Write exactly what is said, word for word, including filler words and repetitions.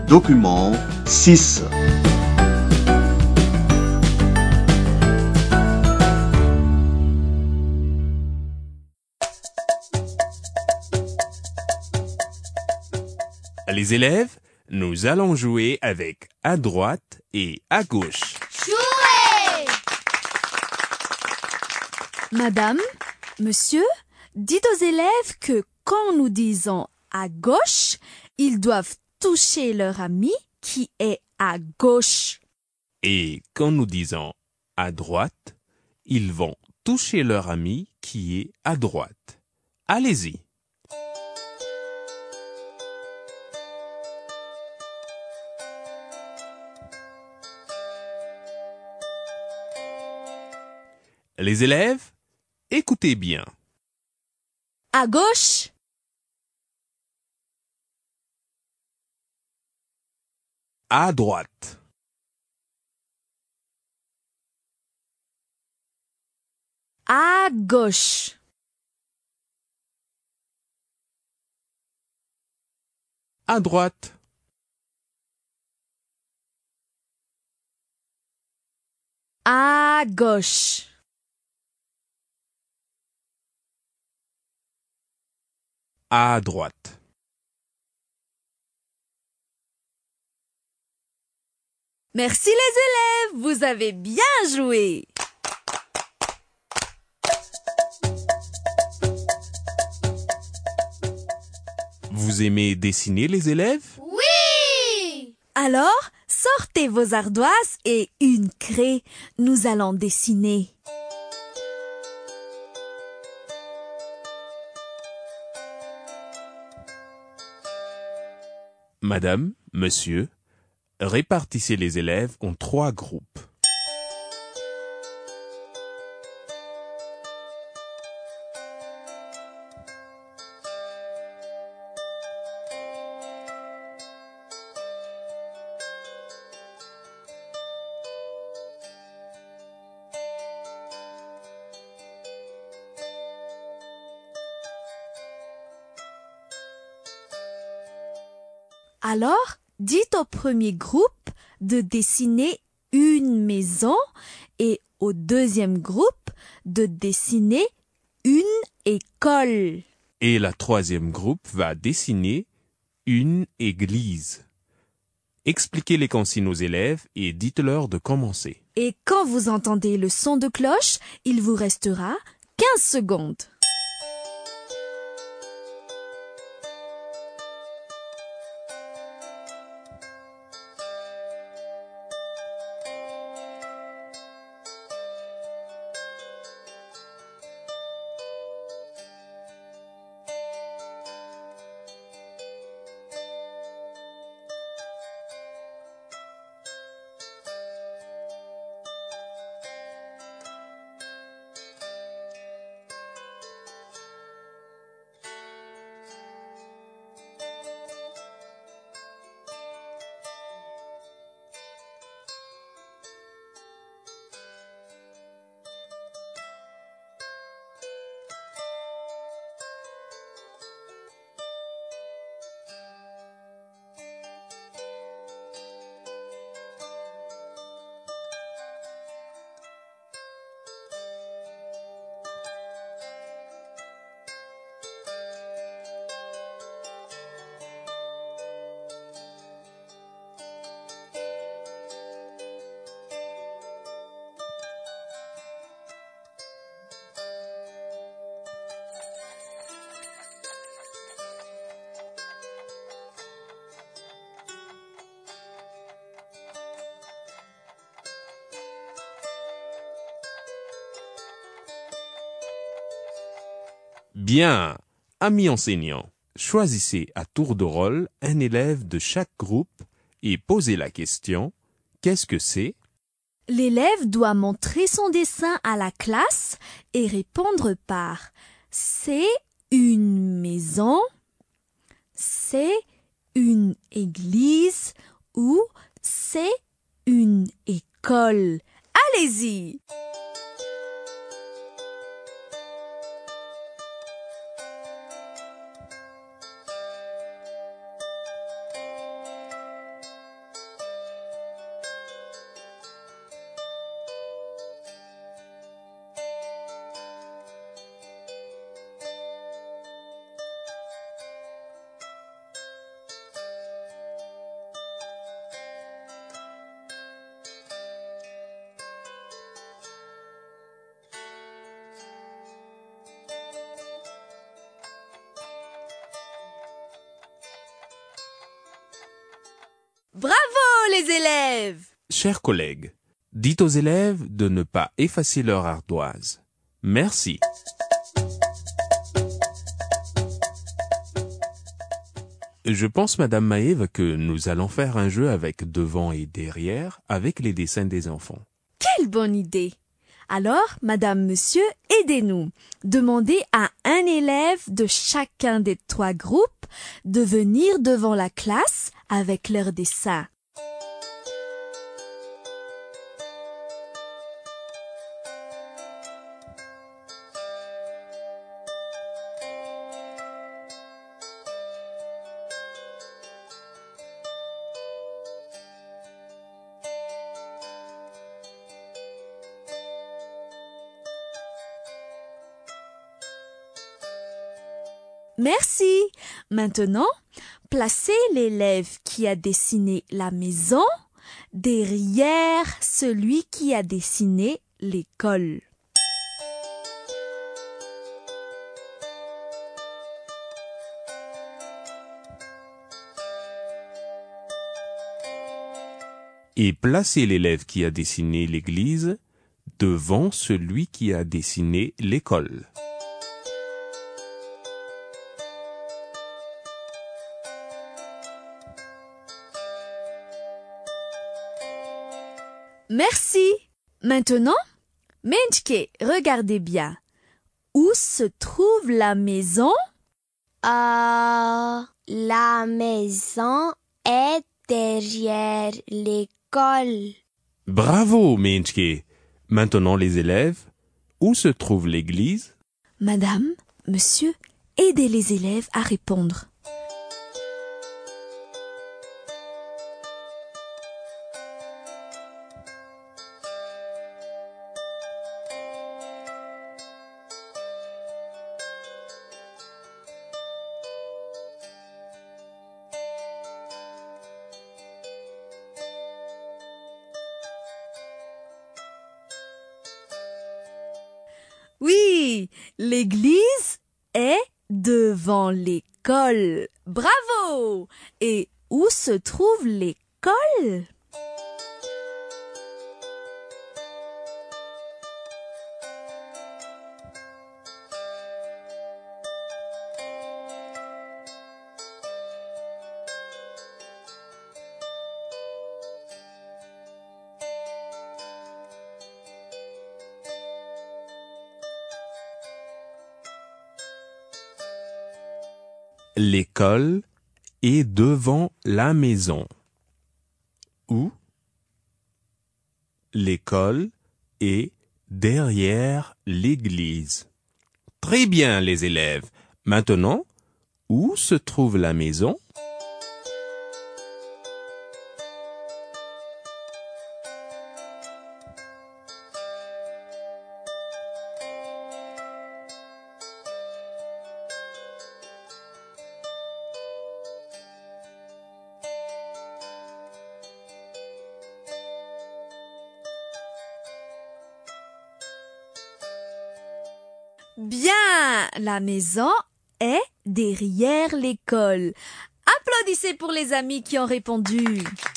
Document six. Les élèves, nous allons jouer avec à droite et à gauche. Jouer! Madame, monsieur, dites aux élèves que quand nous disons à gauche, ils doivent toucher leur ami qui est à gauche. Et quand nous disons à droite, ils vont toucher leur ami qui est à droite. Allez-y. Les élèves, écoutez bien. À gauche, À droite. à gauche, À droite. à gauche, À droite. Merci les élèves, vous avez bien joué. Vous aimez dessiner, les élèves? Oui! Alors, sortez vos ardoises et une craie. Nous allons dessiner. Madame, monsieur, répartissez les élèves en trois groupes. Alors, dites au premier groupe de dessiner une maison et au deuxième groupe de dessiner une école. Et la troisième groupe va dessiner une église. Expliquez les consignes aux élèves et dites-leur de commencer. Et quand vous entendez le son de cloche, il vous restera quinze secondes. Bien, amis enseignants, choisissez à tour de rôle un élève de chaque groupe et posez la question « Qu'est-ce que c'est ?» L'élève doit montrer son dessin à la classe et répondre par « C'est une maison »,« C'est une église » ou « C'est une école ». Allez-y! Bravo les élèves! Chers collègues, dites aux élèves de ne pas effacer leur ardoise. Merci. Je pense, Madame Maëve, que nous allons faire un jeu avec devant et derrière avec les dessins des enfants. Quelle bonne idée! Alors, Madame, Monsieur, aidez-nous. Demandez à un élève de chacun des trois groupes de venir devant la classe avec leurs dessins. Merci. Maintenant, placez l'élève qui a dessiné la maison derrière celui qui a dessiné l'école. Et placez l'élève qui a dessiné l'église devant celui qui a dessiné l'école. Merci. Maintenant, Menchke, regardez bien. Où se trouve la maison? Euh, la maison est derrière l'école. Bravo, Menchke. Maintenant, les élèves, où se trouve l'église? Madame, Monsieur, aidez les élèves à répondre. Oui, l'église est devant l'école. Bravo! Et où se trouve l'école? L'école est devant la maison. Où? L'école est derrière l'église. Très bien, les élèves. Maintenant, où se trouve la maison? Bien, la maison est derrière l'école. Applaudissez pour les amis qui ont répondu.